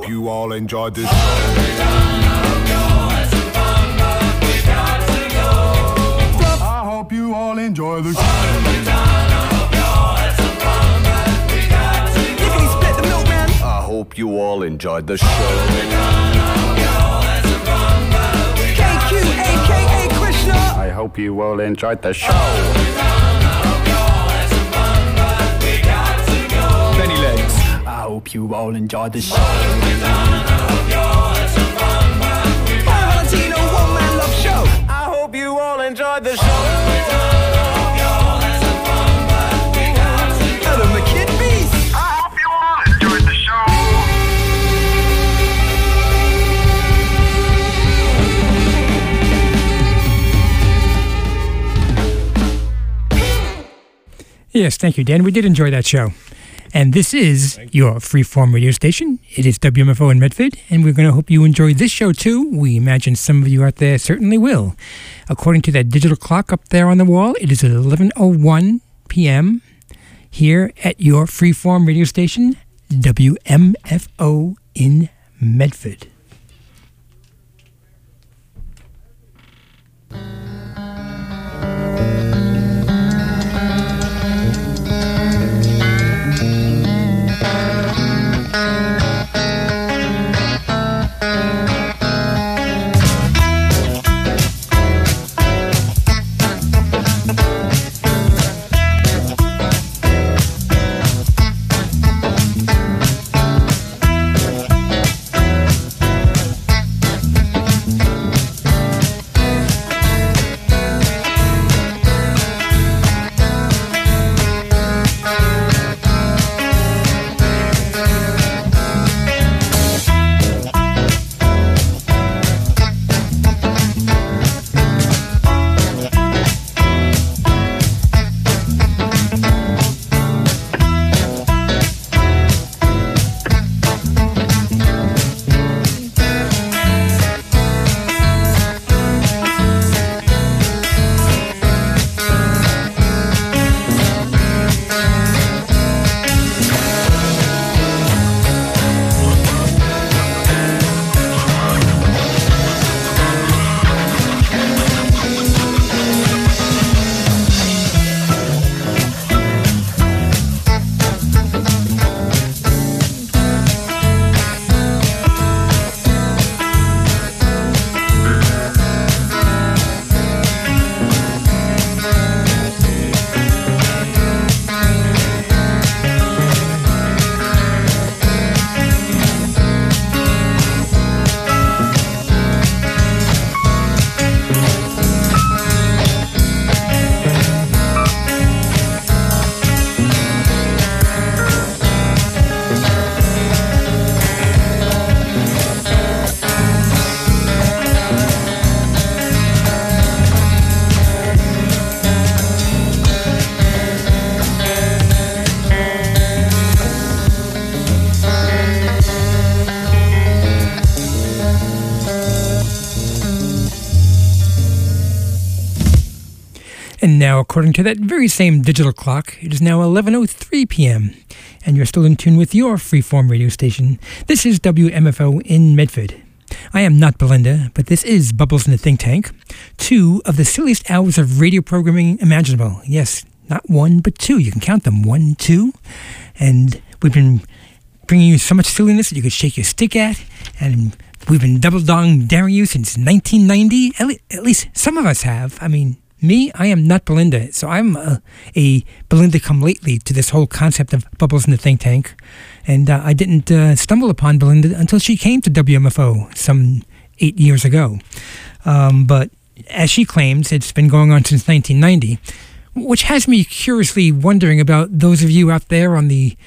you all enjoyed this show. I hope you all enjoy the show. I hope you all enjoyed the show. KQ, aka Krishna. I hope you all enjoyed the show. Benny Legs. I hope you all enjoyed the show. Valentino One Man Love Show. I hope you all enjoyed the show. Adam the Kid Beast. I hope you all enjoyed the show. Yes, thank you, Dan. We did enjoy that show. And this is your freeform radio station. It is WMFO in Medford, and we're going to hope you enjoy this show too. We imagine some of you out there certainly will. According to that digital clock up there on the wall, it is 11:01 p.m. here at your freeform radio station, WMFO in Medford. And now, according to that very same digital clock, it is now 11:03 p.m., and you're still in tune with your freeform radio station. This is WMFO in Medford. I am not Belinda, but this is Bubbles in the Think Tank, 2 of the silliest hours of radio programming imaginable. Yes, not 1, but 2. You can count them, 1, 2. And we've been bringing you so much silliness that you could shake your stick at, and we've been double-dong daring you since 1990. At least some of us have. I mean, me, I am not Belinda, so I'm a Belinda come lately to this whole concept of Bubbles in the Think Tank. And I didn't stumble upon Belinda until she came to WMFO some 8 years ago. But as she claims, it's been going on since 1990, which has me curiously wondering about those of you out there on the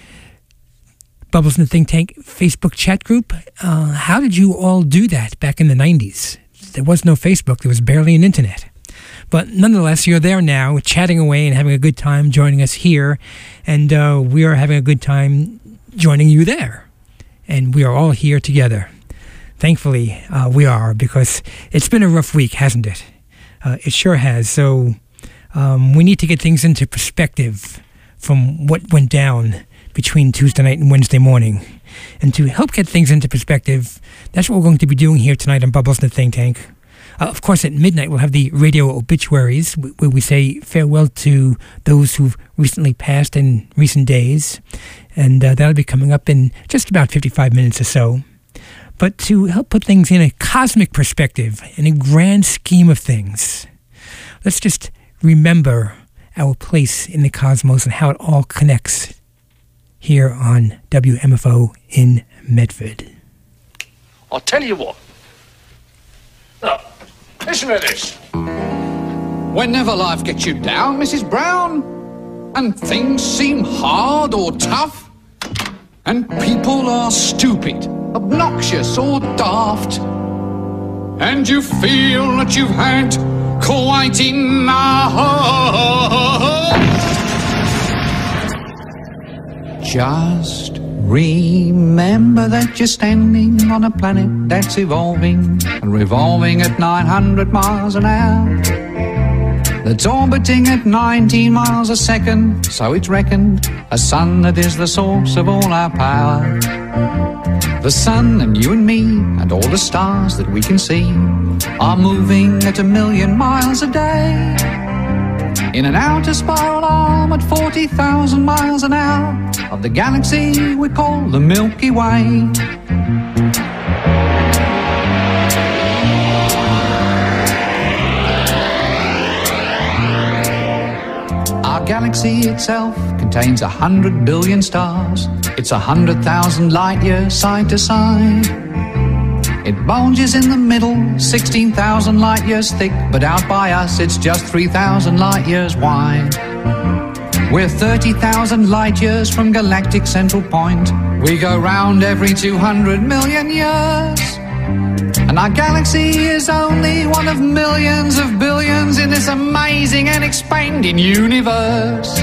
Bubbles in the Think Tank Facebook chat group. How did you all do that back in the 90s? There was no Facebook. There was barely an internet. But nonetheless, you're there now, chatting away and having a good time joining us here. And we are having a good time joining you there. And we are all here together. Thankfully, we are, because it's been a rough week, hasn't it? It sure has. So we need to get things into perspective from what went down between Tuesday night and Wednesday morning. And to help get things into perspective, that's what we're going to be doing here tonight on Bubbles in the Think Tank. Of course, at midnight, we'll have the radio obituaries, where we say farewell to those who've recently passed in recent days. And that'll be coming up in just about 55 minutes or so. But to help put things in a cosmic perspective, in a grand scheme of things, let's just remember our place in the cosmos and how it all connects here on WMFO in Medford. I'll tell you what. Look, listen to this. Whenever life gets you down, Mrs. Brown, and things seem hard or tough, and people are stupid, obnoxious or daft, and you feel that you've had quite enough, just remember that you're standing on a planet that's evolving and revolving at 900 miles an hour, that's orbiting at 19 miles a second, so it's reckoned a sun that is the source of all our power. The sun and you and me and all the stars that we can see are moving at 1,000,000 miles a day in an outer spiral arm at 40,000 miles an hour of the galaxy we call the Milky Way. Our galaxy itself contains 100 billion stars. It's 100,000 light years side to side. It bulges in the middle, 16,000 light years thick, but out by us it's just 3,000 light years wide. We're 30,000 light years from galactic central point. We go round every 200 million years. And our galaxy is only one of millions of billions in this amazing and expanding universe.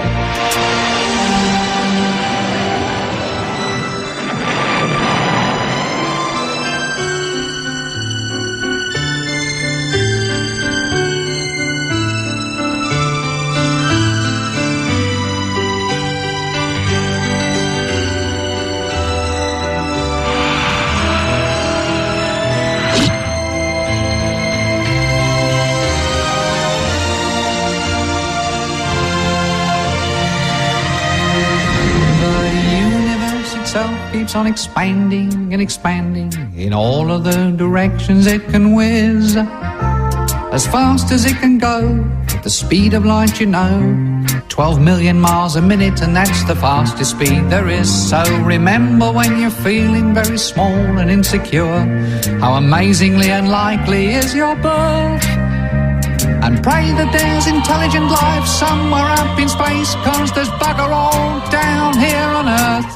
Keeps on expanding and expanding in all of the directions it can whiz, as fast as it can go, at the speed of light, you know, 12 million miles a minute, and that's the fastest speed there is. So remember when you're feeling very small and insecure, how amazingly unlikely is your birth, and pray that there's intelligent life somewhere up in space, 'cause there's bugger all down here on Earth.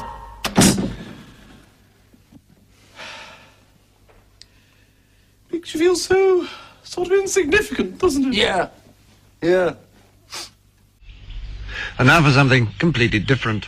Makes you feel so sort of insignificant, doesn't it? Yeah. And now for something completely different.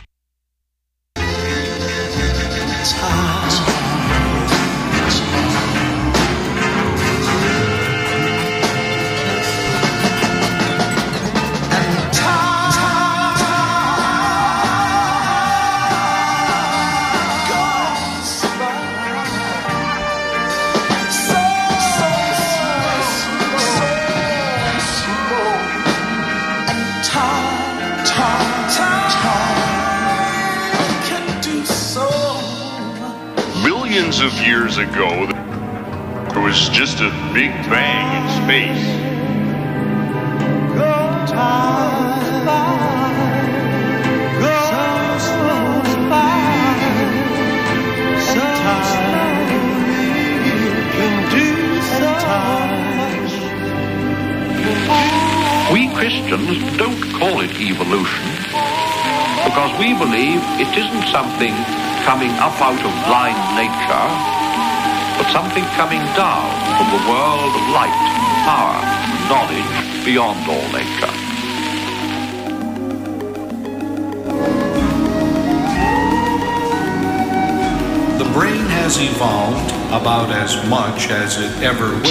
Millions of years ago, there was just a big bang in space. We Christians don't call it evolution because we believe it isn't something coming up out of blind nature, but something coming down from the world of light, power, and knowledge beyond all nature. The brain has evolved about as much as it ever will.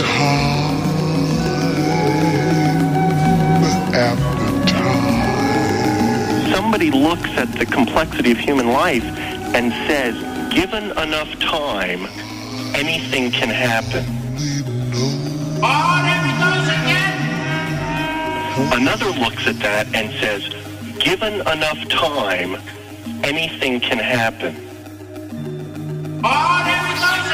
Somebody looks at the complexity of human life and says, given enough time, anything can happen. Oh, there he goes again! Another looks at that and says, given enough time, anything can happen. Oh, there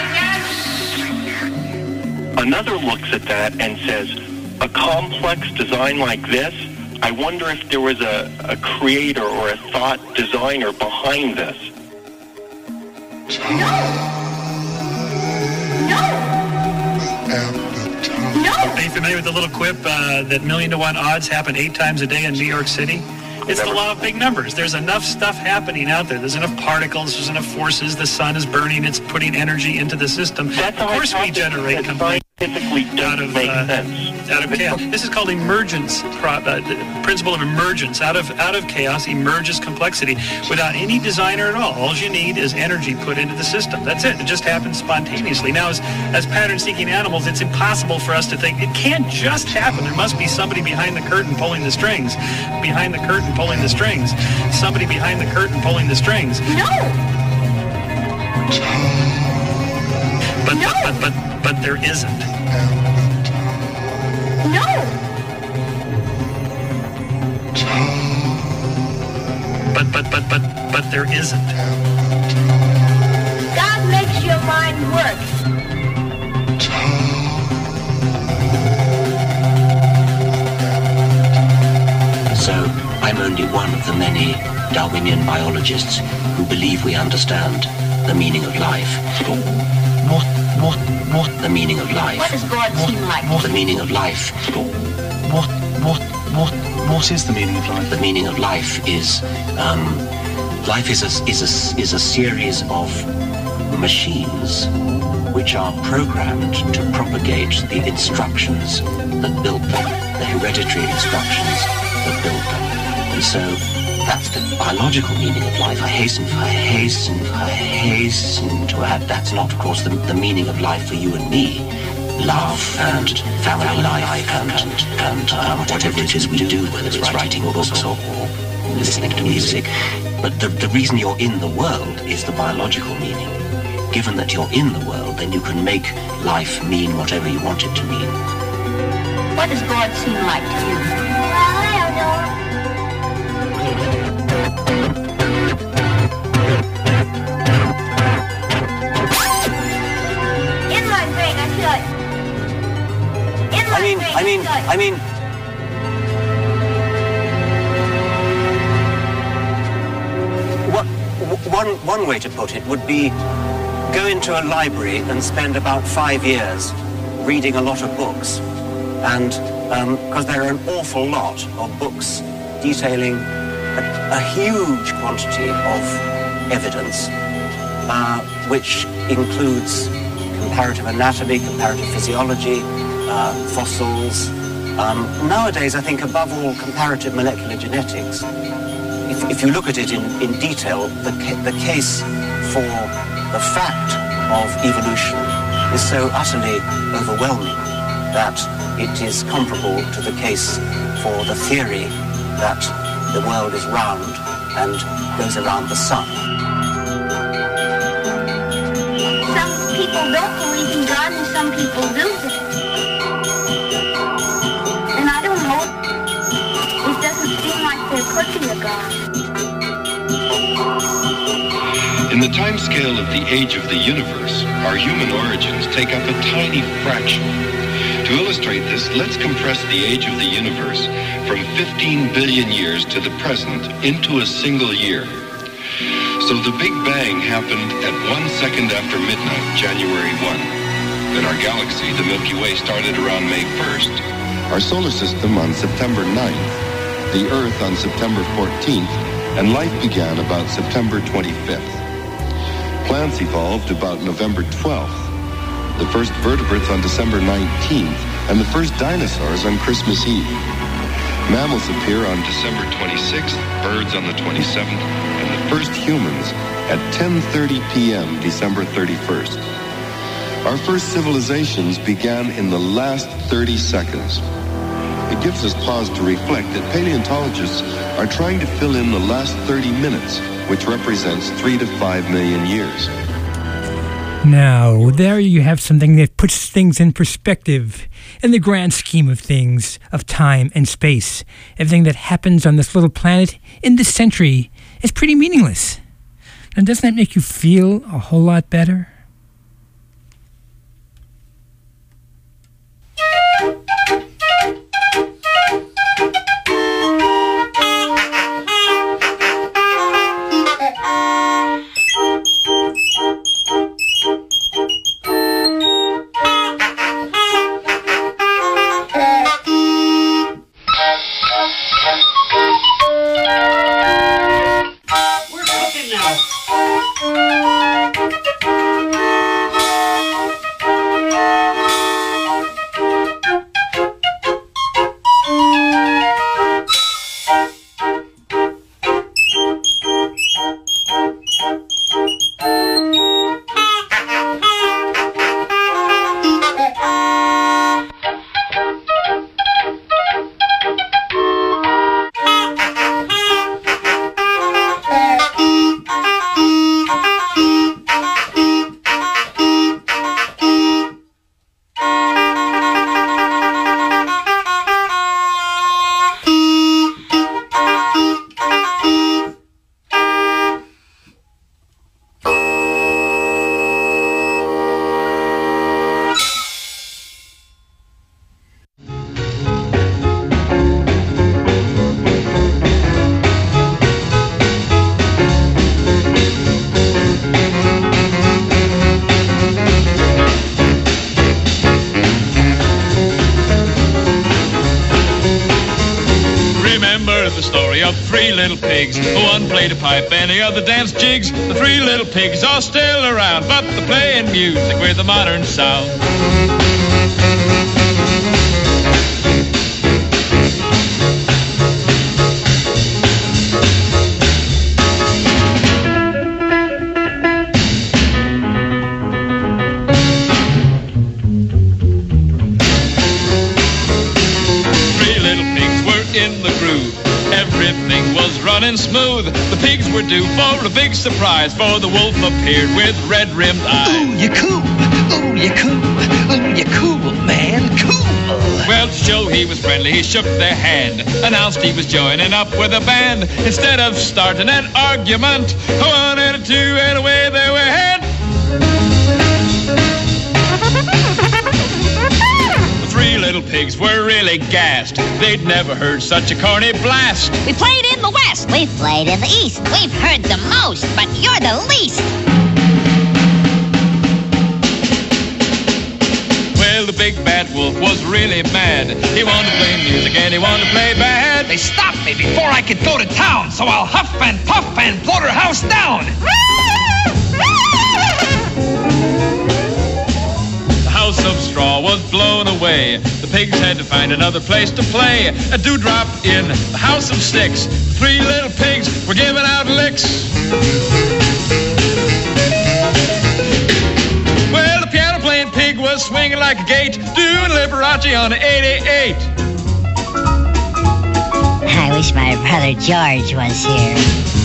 he goes again! Another looks at that and says, a complex design like this, I wonder if there was a creator or a thought designer behind this. Are you familiar with the little quip that 1,000,000 to 1 odds happen 8 times a day in New York City? It's the law of big numbers. There's enough stuff happening out there. There's enough particles. There's enough forces. The sun is burning. It's putting energy into the system. Of course we generate complete out of chaos. This is called emergence, principle of emergence. Out of chaos emerges complexity without any designer at all. All you need is energy put into the system. That's it. It just happens spontaneously. Now, as pattern-seeking animals, it's impossible for us to think it can't just happen. There must be somebody behind the curtain pulling the strings. Behind the curtain pulling the strings. Somebody behind the curtain pulling the strings. No. But there isn't. No. But there isn't. God makes your mind work. So, I'm only one of the many Darwinian biologists who believe we understand the meaning of life. What? The meaning of life. What does God seem like? The meaning of life. What is the meaning of life? The meaning of life is, life is a series of machines which are programmed to propagate the instructions that build them, the hereditary instructions that build them. And so that's the biological meaning of life. I hasten to add, that's not, of course, the meaning of life for you and me. Love and family life and whatever it is we do, whether it's writing books or listening to music. But the reason you're in the world is the biological meaning. Given that you're in the world, then you can make life mean whatever you want it to mean. What does God seem like to you? Well, I don't know. In my brain, I feel like... I mean... One way to put it would be go into a library and spend about 5 years reading a lot of books. And because there are an awful lot of books detailing a huge quantity of evidence, which includes comparative anatomy, comparative physiology, fossils. Nowadays, I think above all, comparative molecular genetics. If you look at it in detail, the case for the fact of evolution is so utterly overwhelming that it is comparable to the case for the theory that the world is round and goes around the sun. Some people don't believe in God and some people do. And I don't know. It doesn't seem like they're pushing the God. In the time scale of the age of the universe, our human origins take up a tiny fraction. To illustrate this, let's compress the age of the universe from 15 billion years to the present into a single year. So the Big Bang happened at 1 second after midnight, January 1. Then our galaxy, the Milky Way, started around May 1st. Our solar system on September 9th, the Earth on September 14th, and life began about September 25th. Plants evolved about November 12th. The first vertebrates on December 19th, and the first dinosaurs on Christmas Eve. Mammals appear on December 26th, birds on the 27th, and the first humans at 10:30 p.m. December 31st. Our first civilizations began in the last 30 seconds. It gives us pause to reflect that paleontologists are trying to fill in the last 30 minutes, which represents 3 to 5 million years. Now, there you have something that puts things in perspective. In the grand scheme of things, of time and space, everything that happens on this little planet in this century is pretty meaningless. And doesn't that make you feel a whole lot better? We're cooking now. One played a pipe and the other danced jigs. The three little pigs are still around, but they're playing music with a modern sound. Three little pigs were in the groove. Everything was running smooth. The pigs were due for a big surprise, for the wolf appeared with red-rimmed eyes. Ooh, you're cool. Ooh, you're cool. Ooh, you're cool, man. Cool. Well, to show he was friendly, he shook their hand, announced he was joining up with a band. Instead of starting an argument, a one and a two, and away they went. The three little pigs were really gassed. They'd never heard such a corny blast. We played in the West. We've played in the East. We've heard the most, but you're the least. Well, the big bad wolf was really mad. He wanted to play music and he wanted to play bad. They stopped me before I could go to town, so I'll huff and puff and blow their house down. The house of straw was blown away. The pigs had to find another place to play. A dewdrop in the house of sticks. The three little pigs were giving out licks. Well, the piano-playing pig was swinging like a gate, doing Liberace on an 88. I wish my brother George was here.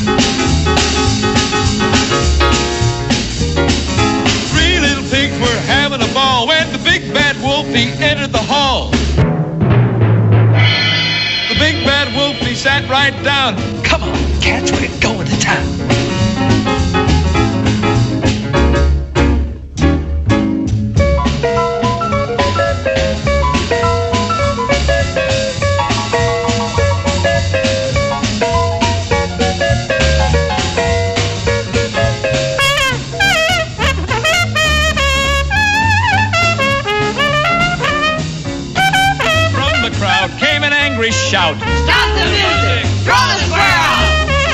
Three little pigs were having a ball when the big bad wolfie entered the hall. The big bad wolfie sat right down. Come on, cats, we're going to town. Shout. Stop the music! Throw the square out!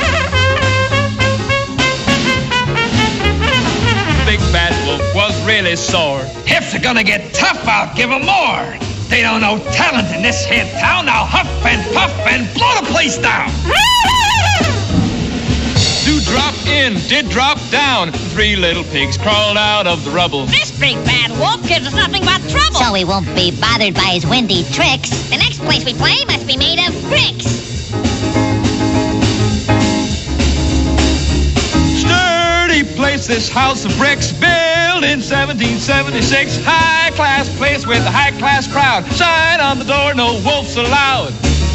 Big Bad Wolf was really sore. If they're gonna get tough, I'll give them more. They don't know talent in this here town. I'll huff and puff and blow the place down. Do drop in, did drop down. Three little pigs crawled out of the rubble. This big bad wolf gives us nothing but trouble. So we won't be bothered by his windy tricks. The next place we play must be made of bricks. Sturdy place was this house of bricks built in 1776. High-class place with a high-class crowd. Sign on the door, no wolves allowed.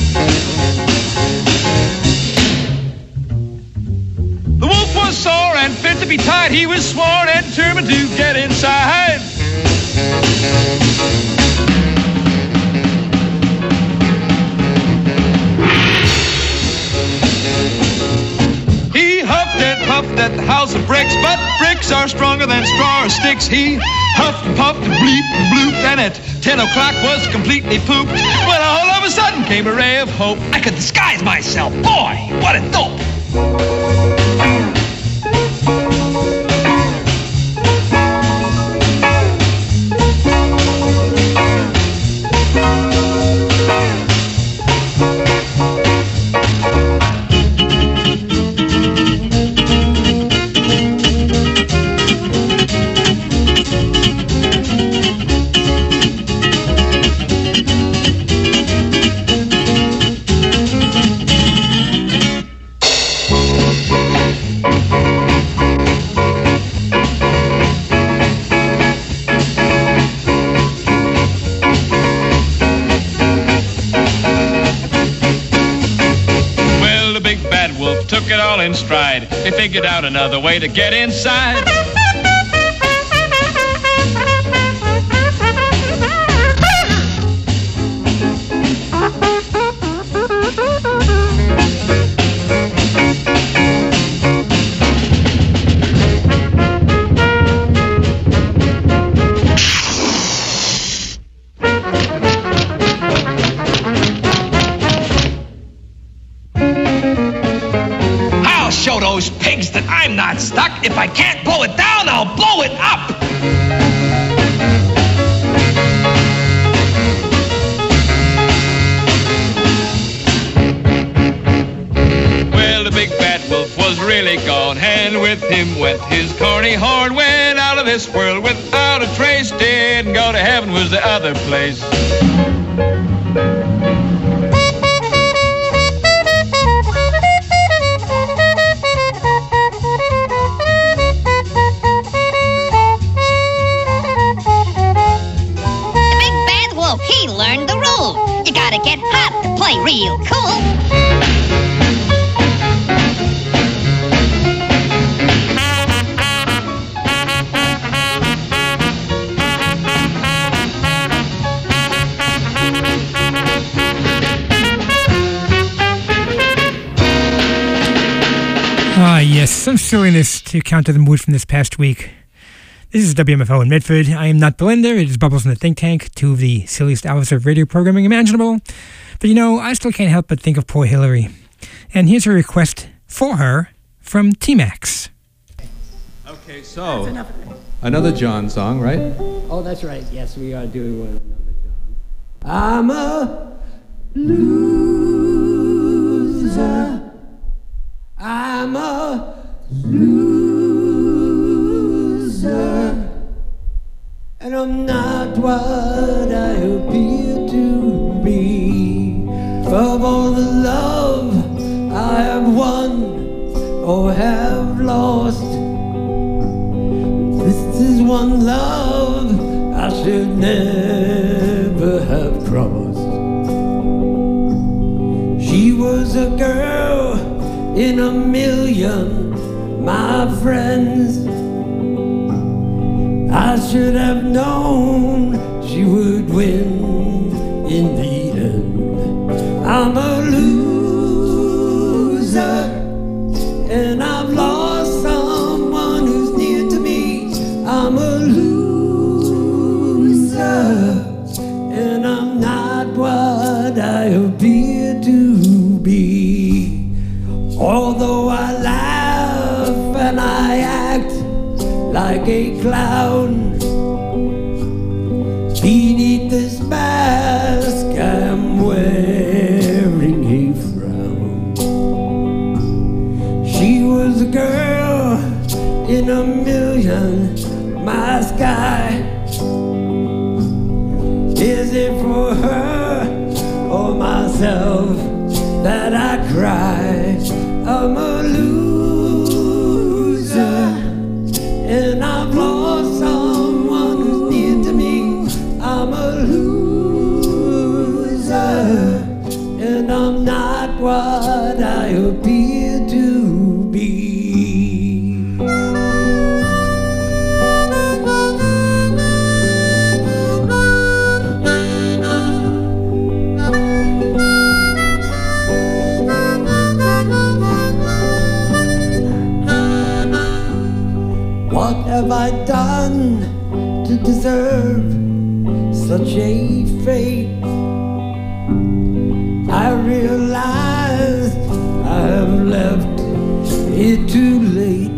The wolf was sore and fit to be tied. He was sworn and determined to get inside. He huffed and puffed at the house of bricks, but bricks are stronger than straw or sticks. He huffed and puffed and bleeped and blooped, and at 10 o'clock was completely pooped. When all of a sudden came a ray of hope. I could disguise myself. Boy, what a dope. Took it all in stride. They figured out another way to get inside. Show those pigs that I'm not stuck. If I can't blow it down, I'll blow it up. Well, the big bad wolf was really gone, and with him went his corny horn. Went out of this world without a trace. Didn't go to heaven, was the other place. He learned the rule. You gotta get hot to play real cool. Ah, yes, some silliness to counter the mood from this past week. This is WMFO in Medford. I am not Belinda. It is Bubbles in the Think Tank, two of the silliest hours of radio programming imaginable. But you know, I still can't help but think of poor Hillary. And here's a request for her from T-Max. Okay, so another John song, right? Oh, that's right. Yes, we are doing one another John. I'm a loser. I'm a loser, and I'm not what I appear to be. Of all the love I have won or have lost, this is one love I should never have crossed. She was a girl in a million, my friends. I should have known she would win in the end. I'm a loser, and I've lost someone who's near to me. I'm a loser, and I'm not what I appear to be. Although I laugh and I act like a clown, beneath this mask I'm wearing a frown. She was a girl in a million, my sky. Is it for her or myself that I cry? I'm a loser, I done to deserve such a fate? I realize I have left it too late.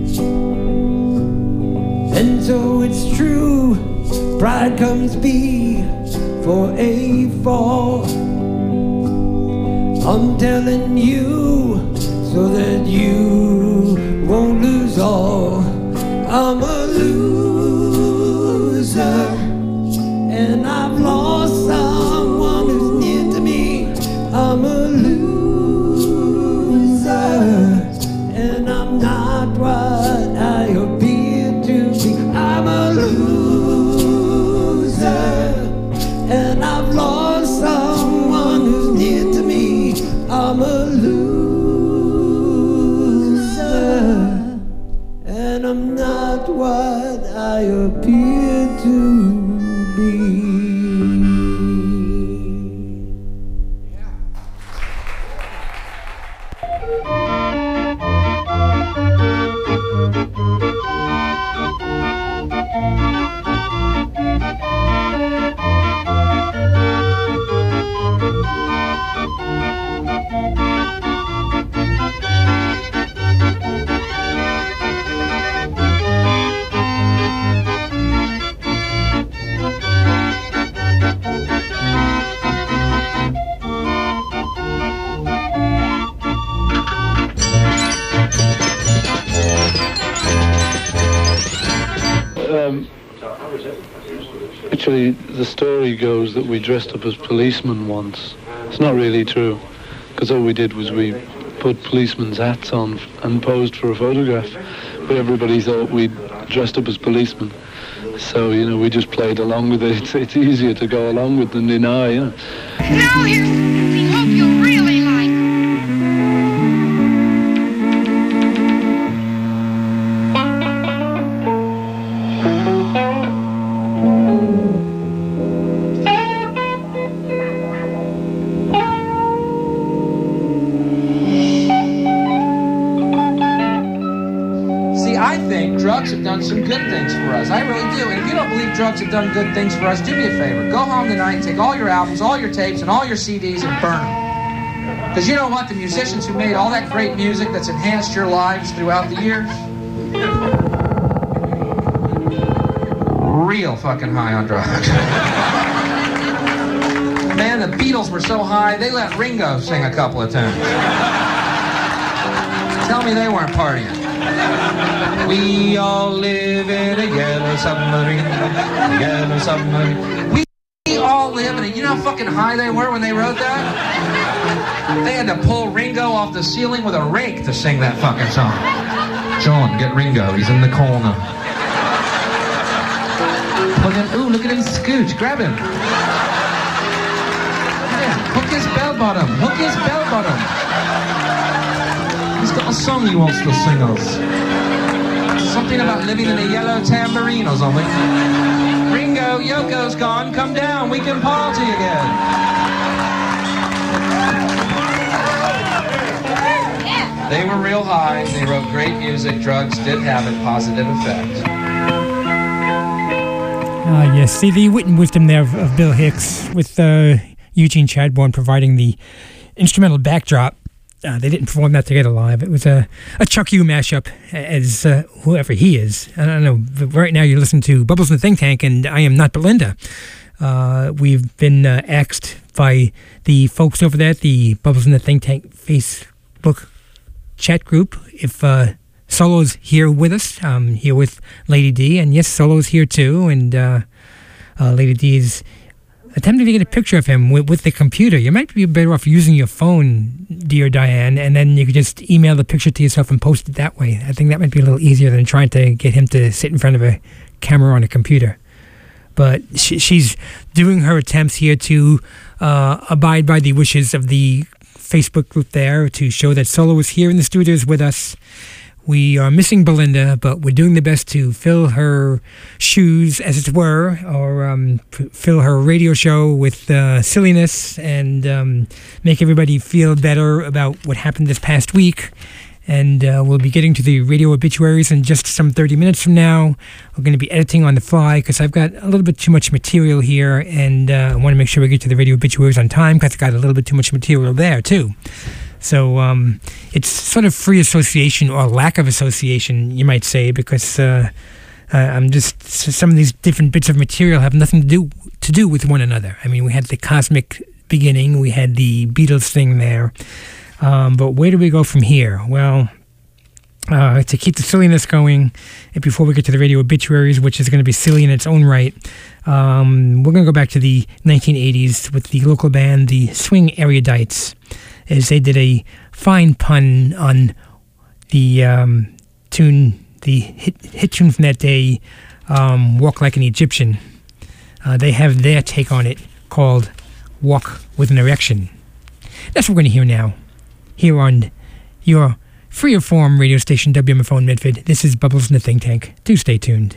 And so it's true, pride comes before a fall. I'm telling you so that you won't lose all. I'm a loser, and I've lost someone who's near to me. I'm a loser, and I'm not what I appear to be. I'm a loser, and I've lost someone who's near to me. I'm a loser, and I'm not what I appear to be. Actually, the story goes that we dressed up as policemen once. It's not really true, because all we did was we put policemen's hats on and posed for a photograph, but everybody thought we'd dressed up as policemen. So, you know, we just played along with it. It's easier to go along with than deny, you know. Now here's something we hope you'll really like. Drugs have done some good things for us. I really do. And if you don't believe drugs have done good things for us, do me a favor. Go home tonight and take all your albums, all your tapes, and all your CDs and burn them. Because you know what? The musicians who made all that great music that's enhanced your lives throughout the years, real fucking high on drugs. Man, the Beatles were so high, they let Ringo sing a couple of tunes. Tell me they weren't partying. We all live in a yellow submarine, a yellow submarine. We all live in a... You know how fucking high they were when they wrote that? They had to pull Ringo off the ceiling with a rake to sing that fucking song. John, get Ringo, he's in the corner. Pull him, ooh, look at him scooch, grab him. Yeah, hook his bell bottom, hook his bell bottom. He's got a song he wants to sing us. Something about living in a yellow tambourine or something. Ringo, Yoko's gone, come down, we can party again. They were real high, they wrote great music, drugs did have a positive effect. Yes, see the wit and wisdom there of Bill Hicks with Eugene Chadbourne providing the instrumental backdrop. They didn't perform that together live. It was a Chuck U mashup, as whoever he is. I don't know. But right now you're listening to Bubbles in the Think Tank, and I am not Belinda. We've been asked by the folks over there at the Bubbles in the Think Tank Facebook chat group if Solo's here with us. I'm here with Lady D, and yes, Solo's here too, and Lady D is attempting to get a picture of him with the computer. You might be better off using your phone, dear Diane, and then you could just email the picture to yourself and post it that way. I think that might be a little easier than trying to get him to sit in front of a camera on a computer. But she's doing her attempts here to abide by the wishes of the Facebook group there to show that Solo is here in the studios with us. We are missing Belinda, but we're doing the best to fill her shoes, as it were, or fill her radio show with silliness and make everybody feel better about what happened this past week. And we'll be getting to the radio obituaries in just some 30 minutes from now. We're going to be editing on the fly because I've got a little bit too much material here, and I want to make sure we get to the radio obituaries on time because I've got a little bit too much material there, too. So it's sort of free association or lack of association, you might say, because I'm just some of these different bits of material have nothing to do with one another. I mean, we had the cosmic beginning, we had the Beatles thing there. But where do we go from here? Well, to keep the silliness going, and before we get to the radio obituaries, which is going to be silly in its own right, we're going to go back to the 1980s with the local band, the Swing Erudites, as they did a fine pun on the tune, the hit tune from that day, Walk Like an Egyptian. They have their take on it called Walk with an Erection. That's what we're going to hear now. Here on your free of form radio station WMFO in Medford. This is Bubbles in the Think Tank. Do stay tuned.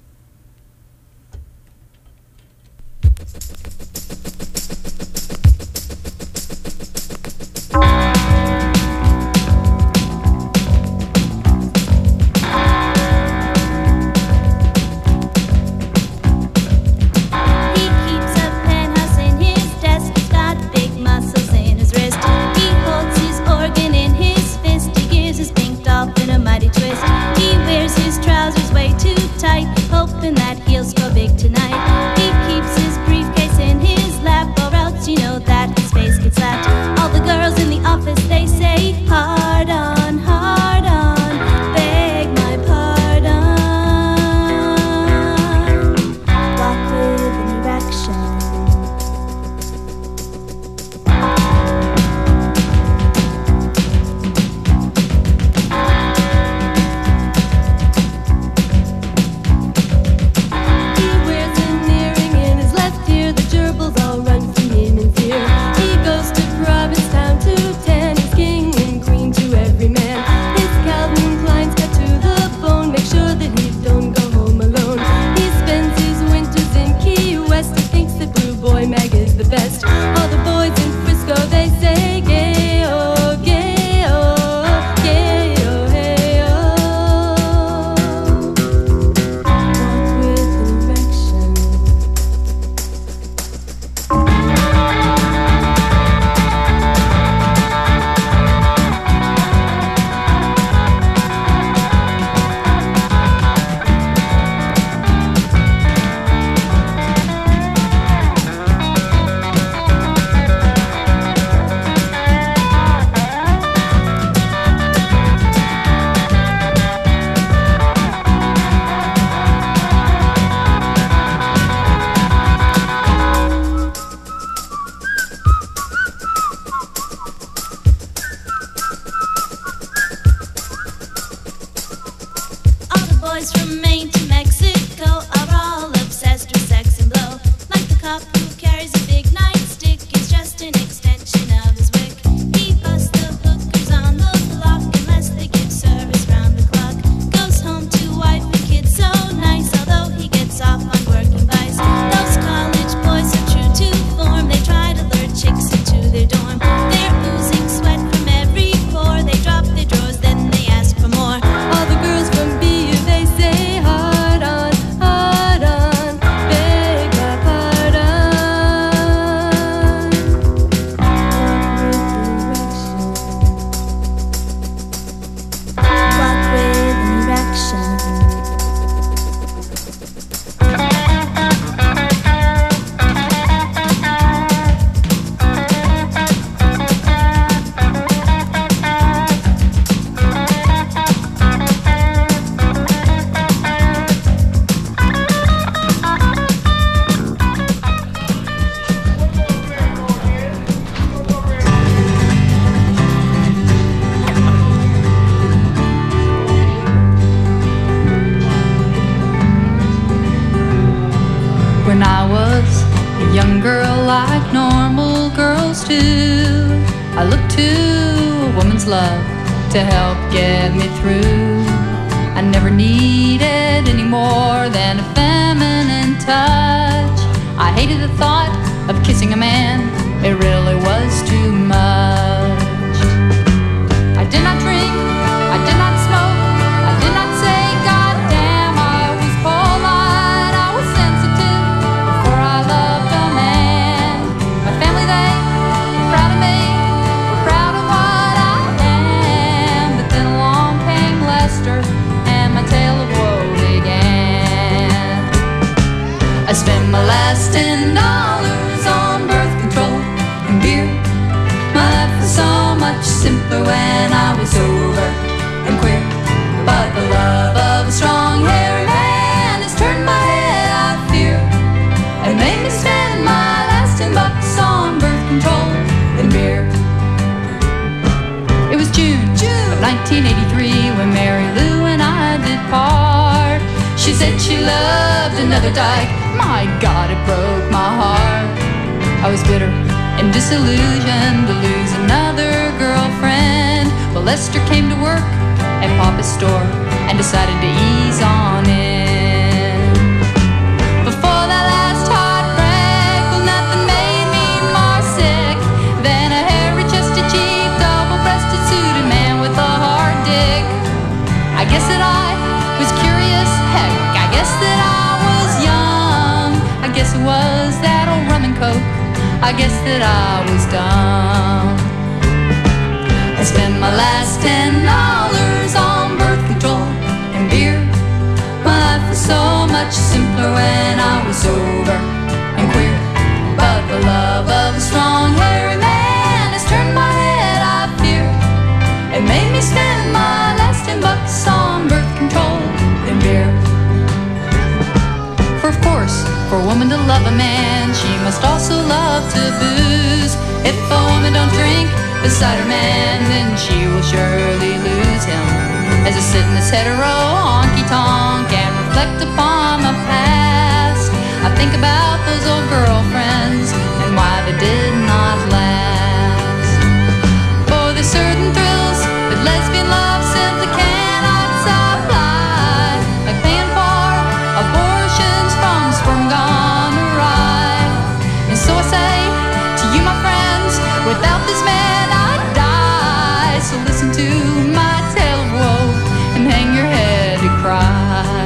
Love to help get me through. I never needed any more than a feminine touch. I hated the thought of kissing a man, it really was too much. I did not drink my last $10 on birth control and beer. My life was so much simpler when I was sober and queer. But the love of a strong-haired man has turned my head, I fear, and made me spend my last $10 on birth control and beer. It was June of 1983 when Mary Lou and I did part. She said she loved another dyke. My God, it broke my heart. I was bitter and disillusioned to lose another girlfriend. Well, Lester came to work at Papa's store and decided to ease on in. Before that last heartbreak, well, nothing made me more sick than a hairy-chested, cheap, double-breasted, suited man with a hard dick. I guess that I was curious, heck, I guess that I was young. I guess it was that old rum and coke, I guess that I was dumb. I spent my last $10 on birth control and beer. My life was so much simpler when I was sober and queer. But the love of a strong, hairy man has turned my head, I fear, and made me spend my last $10 on birth control and beer. For of course, for a woman to love a man, she must also love to booze. If a woman don't drink beside her man, then she will surely lose him. As I sit in this hetero honky-tonk and reflect upon my past, I think about those old girlfriends and why they did not last. For there's certain thrills that lesbian love simply cannot supply, like paying for abortions from sperm gone awry. And so I say to you, my friends, without this man I'd die. So listen to my tale of woe and hang your head and cry.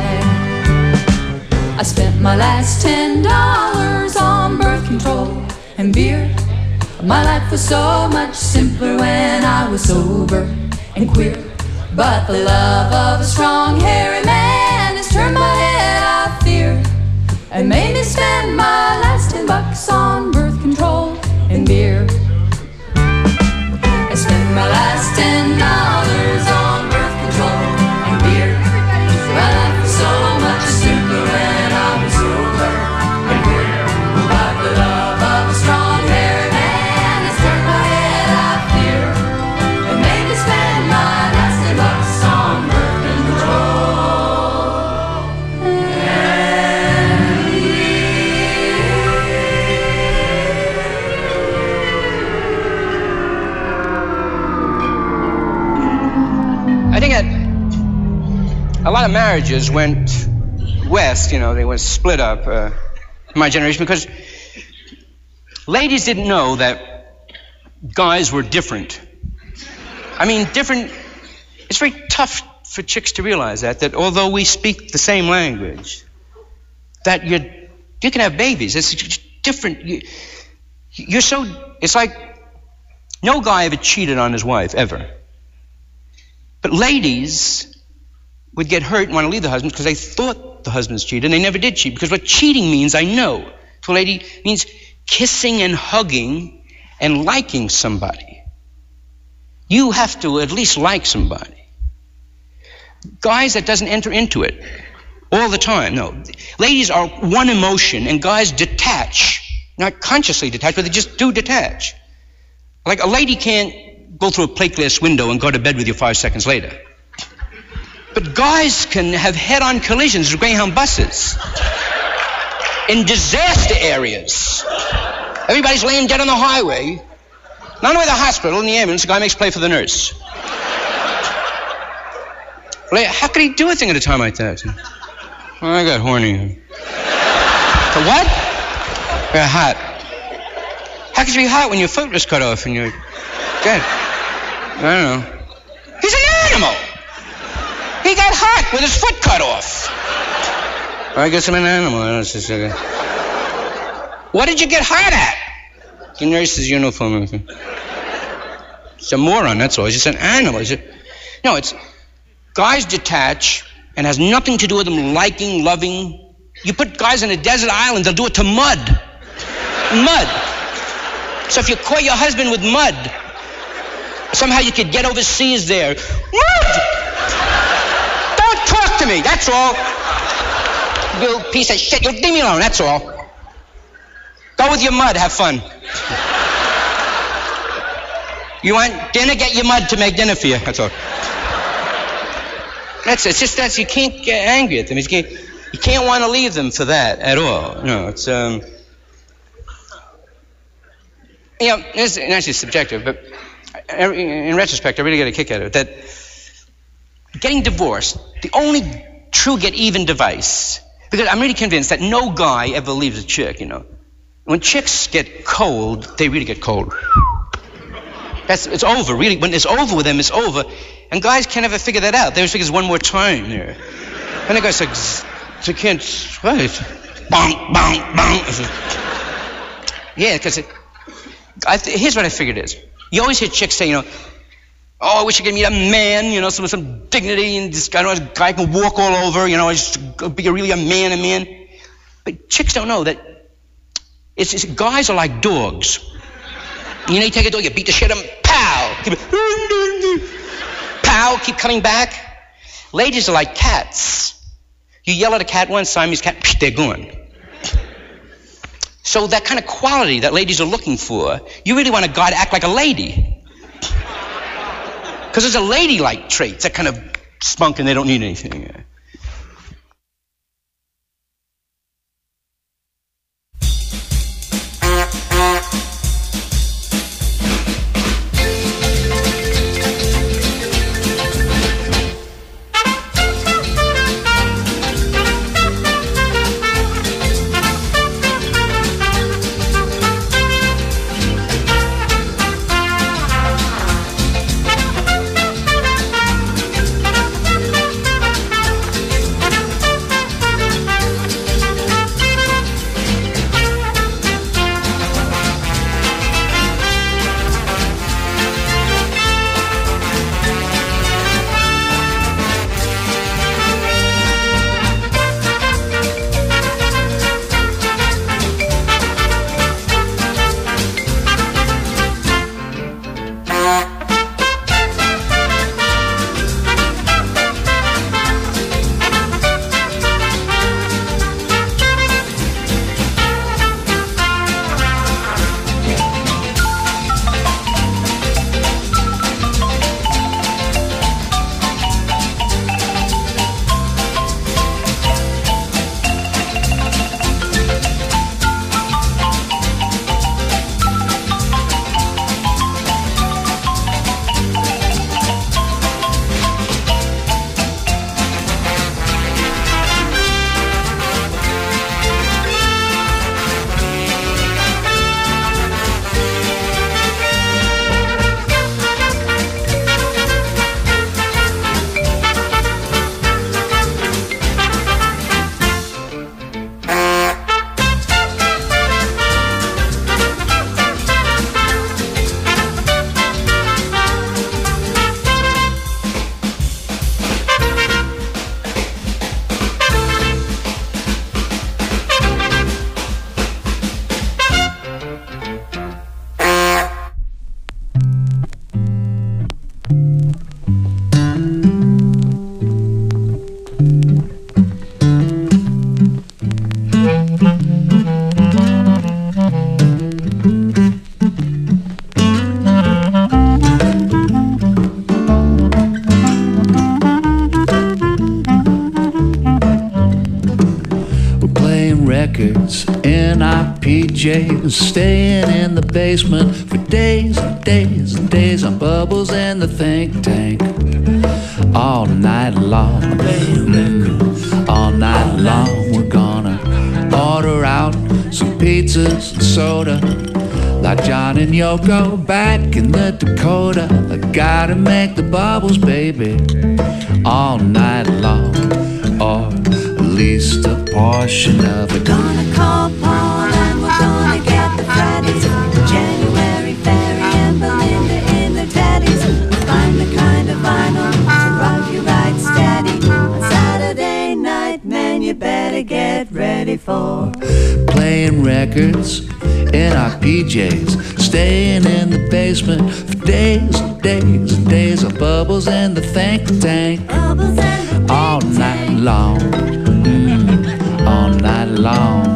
I spent my last $10 on birth control and beer. My life was so much simpler when I was sober and queer. But the love of a strong, hairy man has turned my head, I fear, and made me spend my last $10 on birth control and beer. I spent my last $10 on birth control and beer. My life was so much simpler when I was sober and queer. But the love of a strong, hairy man has turned my head, I fear, and made me spend my last $10 on birth control and I think that a lot of marriages went west, you know, they went split up in my generation because ladies didn't know that guys were different. I mean, different. It's very tough for chicks to realize that although we speak the same language, that you can have babies. It's different. You're so, it's like no guy ever cheated on his wife, ever. But ladies would get hurt and want to leave the husband because they thought the husbands cheated, and they never did cheat. Because what cheating means, I know. To a lady, means kissing and hugging and liking somebody. You have to at least like somebody. Guys, that doesn't enter into it all the time, no. Ladies are one emotion, and guys detach. Not consciously detach, but they just do detach. Like a lady can't go through a plate glass window and go to bed with you 5 seconds later. But guys can have head-on collisions with Greyhound buses in disaster areas. Everybody's laying dead on the highway. Not only the hospital, in the ambulance, the guy makes play for the nurse. How could he do a thing at a time like that? Oh, I got horny. For what? You're hot. How could you be hot when your foot was cut off and you're dead? I don't know. He's an animal. He got hot with his foot cut off. I guess I'm an animal. What did you get hot at? The nurse's uniform. It's a moron, that's all. He's just an animal. No, it's guys detach and has nothing to do with them liking, loving, You put guys on a desert island, they'll do it to mud. Mud. So if you caught your husband with mud, somehow you could get overseas there. Mud! Don't talk to me, that's all. You piece of shit, you leave me alone, that's all. Go with your mud, have fun. You want dinner, get your mud to make dinner for you, that's all. It's just that you can't get angry at them. You can't want to leave them for that at all. No, it's, it's actually subjective, but in retrospect, I really get a kick out of it, that getting divorced, the only true get-even device, because I'm really convinced that no guy ever leaves a chick, you know. When chicks get cold, they really get cold. It's over, really. When it's over with them, it's over. And guys can't ever figure that out. They always figure it's one more time there. And the guy's like, they can't, what? Bonk, bonk, bonk. Yeah, because here's what I figured it is. You always hear chicks say, you know, oh, I wish I could meet a man, you know, some dignity, and this guy can walk all over, you know, just be really a man. But chicks don't know that it's guys are like dogs. You know, you take a dog, you beat the shit out of him, pow! Pow, keep coming back. Ladies are like cats. You yell at a cat once, Siamese cat, they're gone. So that kind of quality that ladies are looking for, you really want a guy to act like a lady. Because there's a ladylike trait, that kind of spunk and they don't need anything. records in our PJs, staying in the basement for days and days and days on bubbles in the think tank. All night long, all night long, we're gonna order out some pizzas and soda, like John and Yoko back in the Dakota. I gotta make the bubbles, baby, all night long, or at least a portion of it. We're gonna call Paul and we're gonna get the Freddies, January, Ferry and Belinda in their teddies. We'll find the kind of vinyl to rock you right steady. On Saturday night, man, you better get ready. ready for. Playing records in our PJs, staying in the basement for days and days and days of Bubbles and the Think Tank. All night long, all night long.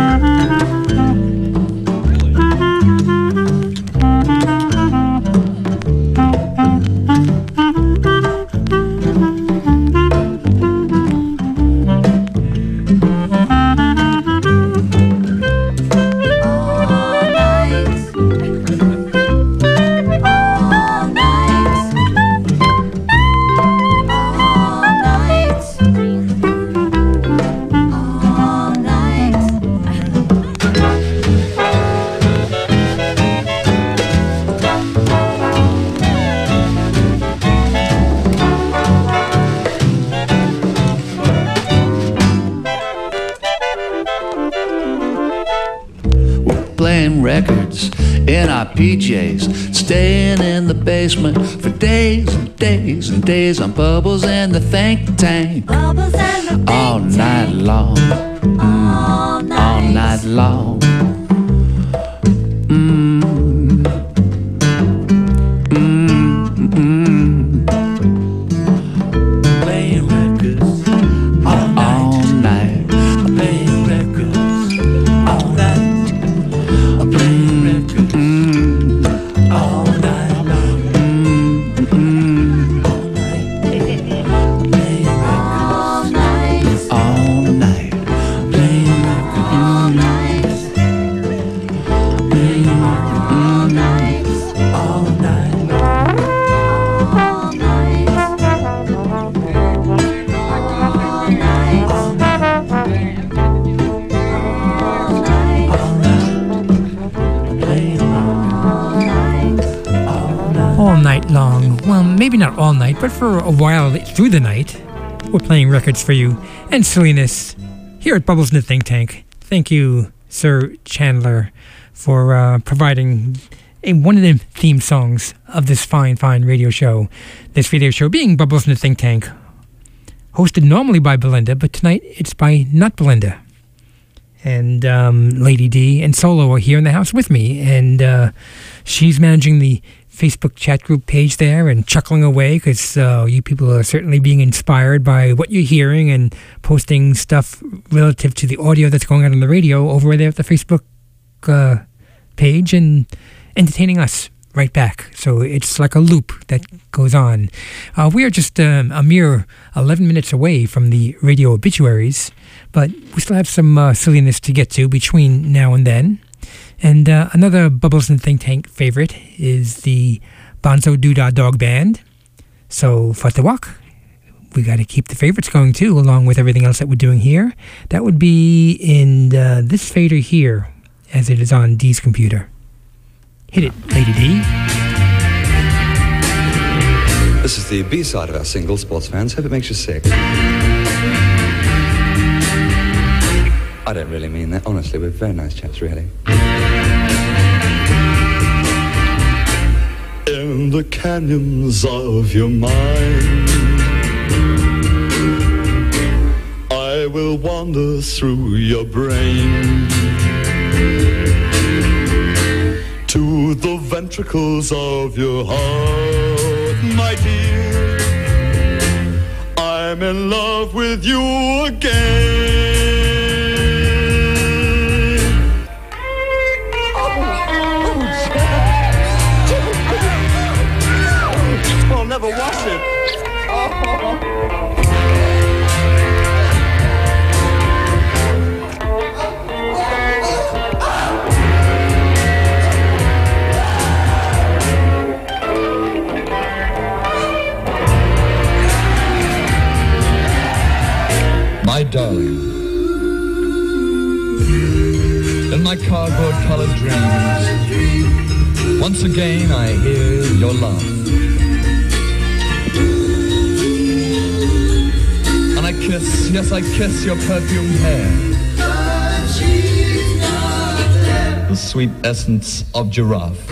Records in our PJs, staying in the basement for days and days and days on Bubbles and the Think Tank. Bubbles and the Think all Tank. Night long, all night long. Playing records all night. Playing records all night. Maybe not all night, but for a while through the night, we're playing records for you and silliness here at Bubbles in the Think Tank. Thank you, Sir Chandler, for providing one of the theme songs of this fine, fine radio show. This radio show being Bubbles in the Think Tank, hosted normally by Belinda, but tonight it's by not Belinda. And Lady D and Solo are here in the house with me, and she's managing the Facebook chat group page there and chuckling away because you people are certainly being inspired by what you're hearing and posting stuff relative to the audio that's going on the radio over there at the Facebook page and entertaining us right back. So it's like a loop that goes on. We are just a mere 11 minutes away from the radio obituaries, but we still have some silliness to get to between now and then. And another Bubbles and Think Tank favorite is the Bonzo Doodah Dog Band. So for the walk, we got to keep the favorites going too, along with everything else that we're doing here. That would be in this fader here, as it is on Dee's computer. Hit it, Lady D. This is the B-side of our single, Sports Fans. Hope it makes you sick. I don't really mean that. Honestly, we're very nice chaps, really. In the canyons of your mind, I will wander through your brain to the ventricles of your heart, my dear. I'm in love with you again. I'll never wash it. My darling, in my cardboard colored dreams, once again I hear your laugh. And I kiss, yes I kiss your perfumed hair, the sweet essence of giraffe.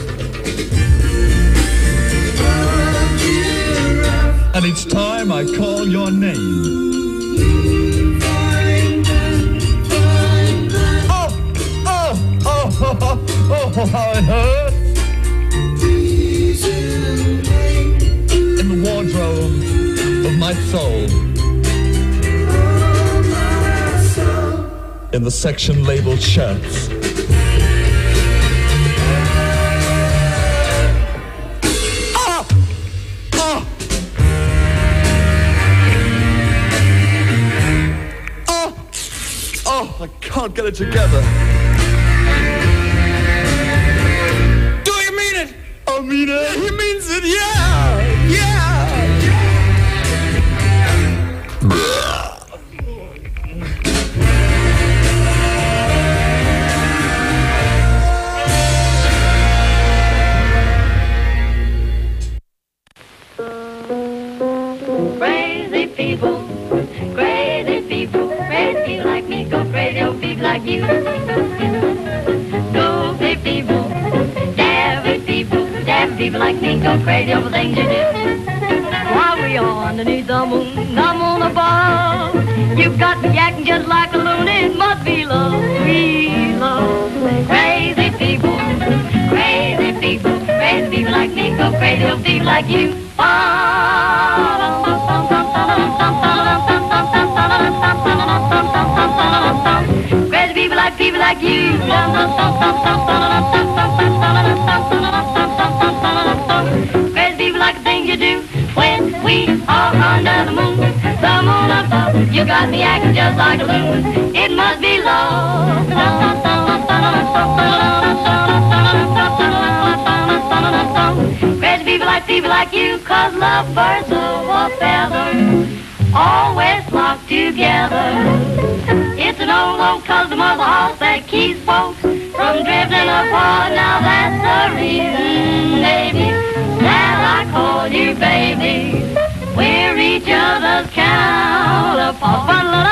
And each time I call your name, my soul. In the section labeled shirts. I can't get it together. Do you mean it? I mean it. He means it, yeah, yeah. Crazy people, crazy people, crazy people like me go crazy over people like you. Goofy people, daft people like me go crazy over things you do. While we are underneath the moon, I'm on above. You got me acting just like a loony, it must be love, we love. Crazy people like me go crazy over people like you. Crazy people like you. Crazy people like the things you do when we are under the moon above. You got me acting just like a loon. It must be love. Crazy people like you, 'cause love birds of a feather always flock together. It's an old custom of the horse that keeps folks from drifting apart. Now that's the reason, baby, that I call you baby. We're each other's counterpart.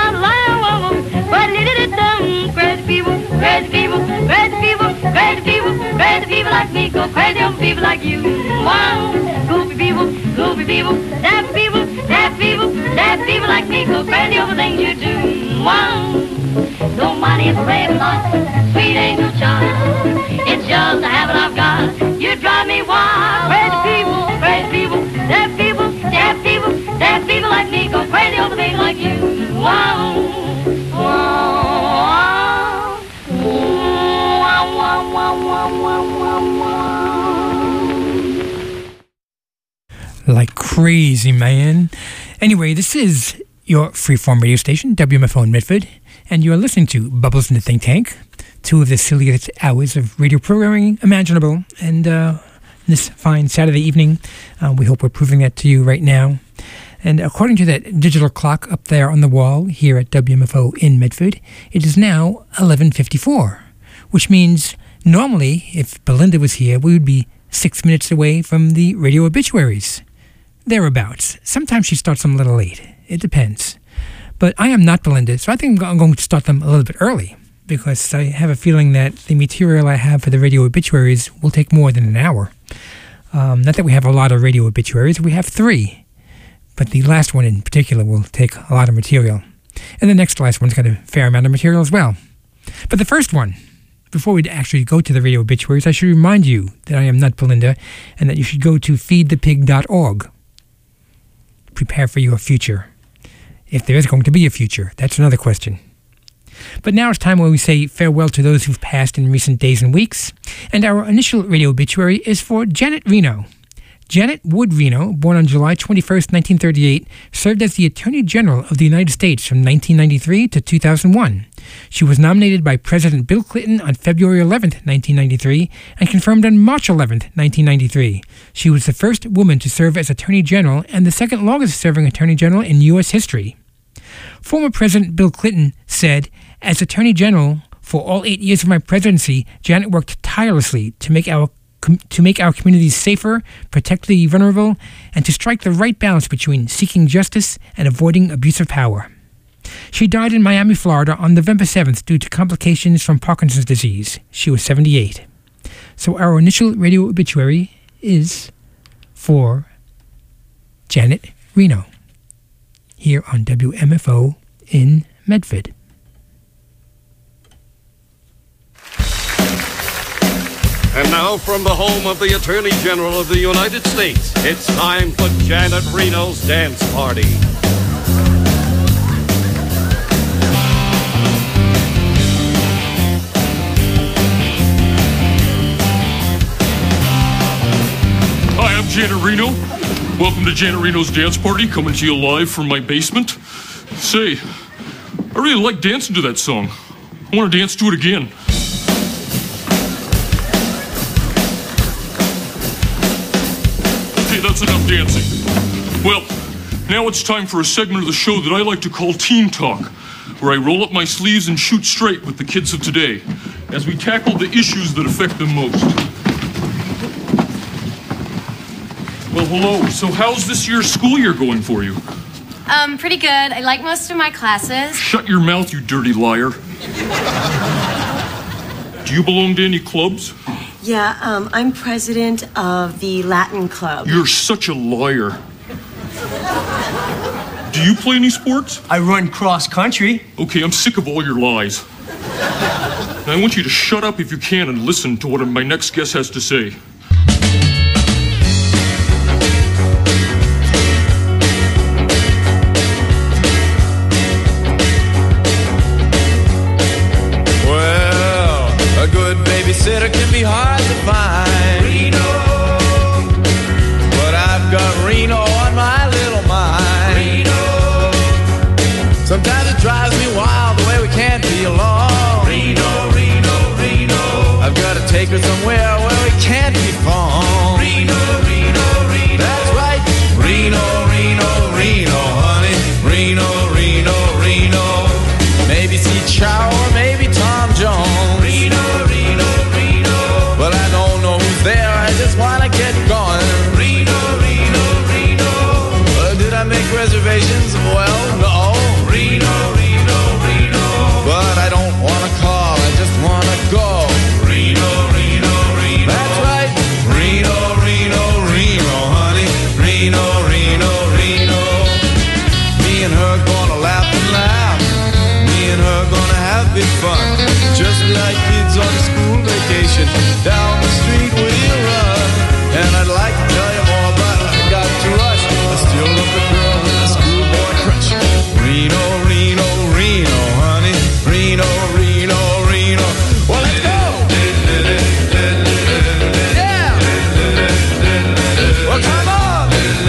Crazy people like me go crazy over people like you. Wow, goofy people, daft people like me go crazy over things you do. Wow, don't mind if I rave a lot, sweet angel child. It's just a habit I've got. You drive me wild. Crazy people, daft people like me go crazy over things like you. Wow, like crazy, man. Anyway, this is your freeform radio station, WMFO in Medford, and you are listening to Bubbles in the Think Tank, two of the silliest hours of radio programming imaginable. And this fine Saturday evening, we hope we're proving that to you right now. And according to that digital clock up there on the wall here at WMFO in Medford, it is now 11:54, which means normally, if Belinda was here, we would be 6 minutes away from the radio obituaries. Thereabouts. Sometimes she starts them a little late. It depends. But I am not Belinda, so I think I'm going to start them a little bit early, because I have a feeling that the material I have for the radio obituaries will take more than an hour. Not that we have a lot of radio obituaries, we have 3. But the last one in particular will take a lot of material. And the next last one's got a fair amount of material as well. But the first one, before we actually go to the radio obituaries, I should remind you that I am not Belinda, and that you should go to feedthepig.org. Prepare for your future. If there is going to be a future, that's another question. But now it's time where we say farewell to those who've passed in recent days and weeks, and our initial radio obituary is for Janet Reno. Janet Wood Reno, born on July 21st, 1938, served as the Attorney General of the United States from 1993 to 2001. She was nominated by President Bill Clinton on February 11th, 1993, and confirmed on March 11th, 1993. She was the first woman to serve as Attorney General and the second longest-serving Attorney General in U.S. history. Former President Bill Clinton said, "As Attorney General, for all 8 years of my presidency, Janet worked tirelessly to make our communities safer, protect the vulnerable, and to strike the right balance between seeking justice and avoiding abuse of power." She died in Miami, Florida on November 7th due to complications from Parkinson's disease. She was 78. So our initial radio obituary is for Janet Reno here on WMFO in Medford. And now from the home of the Attorney General of the United States, it's time for Janet Reno's Dance Party. Hi, I'm Janet Reno. Welcome to Janet Reno's Dance Party, coming to you live from my basement. Say, I really like dancing to that song. I want to dance to it again. Okay, that's enough dancing. Well, now it's time for a segment of the show that I like to call Teen Talk, where I roll up my sleeves and shoot straight with the kids of today, as we tackle the issues that affect them most. Well, hello. So how's this year's school year going for you? Pretty good. I like most of my classes. Shut your mouth, you dirty liar. Do you belong to any clubs? Yeah, I'm president of the Latin Club. You're such a liar. Do you play any sports? I run cross country. Okay, I'm sick of all your lies. And I want you to shut up if you can and listen to what my next guest has to say. Babysitter can be hard to find, Reno, but I've got Reno on my little mind, Reno. Sometimes it drives me wild the way we can't be alone, Reno, Reno, Reno. I've got to take her somewhere where we can't be found, Reno, Reno, Reno. That's right, Reno, Reno, Reno, honey, Reno, Reno, Reno. Maybe see Chow or maybe Tom Jones, Reno, Reno, Reno. But I don't know who's there, I just wanna get going, Reno, Reno, Reno. Did I make reservations? Well, no, Reno, Reno, Reno. But I don't wanna call, I just wanna go, Reno, Reno, Reno. That's right, Reno, Reno, Reno, honey, Reno, Reno, Reno. Me and her gonna laugh and laugh, me and her gonna have big fun, just like kids on a school vacation. Down the street we'll run, and I'd like to tell you more, but I got to rush. I still love the girl with the schoolboy crush. Reno, Reno, Reno, honey, Reno, Reno, Reno. Well, let's go! Yeah! Well, come on!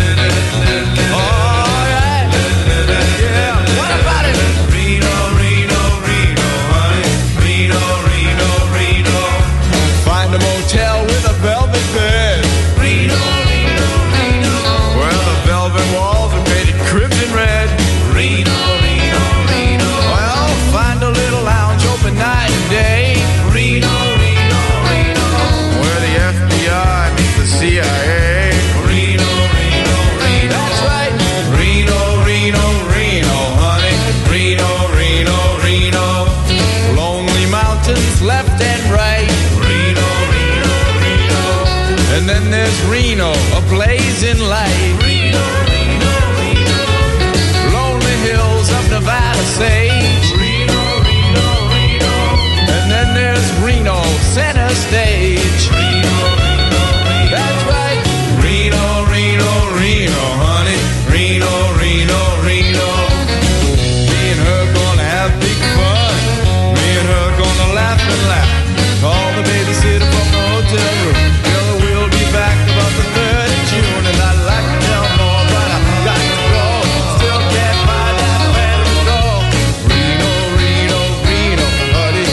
Oh, yeah! Yeah! What about it? Reno, Reno, Reno, honey, Reno, Reno, Reno. Find a motel with a velvet bed, Reno, Reno, Reno. Where the velvet walls are painted crimson red, Reno, Reno, Reno. Well, find a little lounge open night and day, Reno, Reno, Reno. Where the FBI meets the CIA, Reno, Reno, Reno. That's right, Reno, Reno, Reno, honey, Reno, Reno, Reno. Lonely mountains left and right, Reno, Reno, Reno. And then there's Reno, a place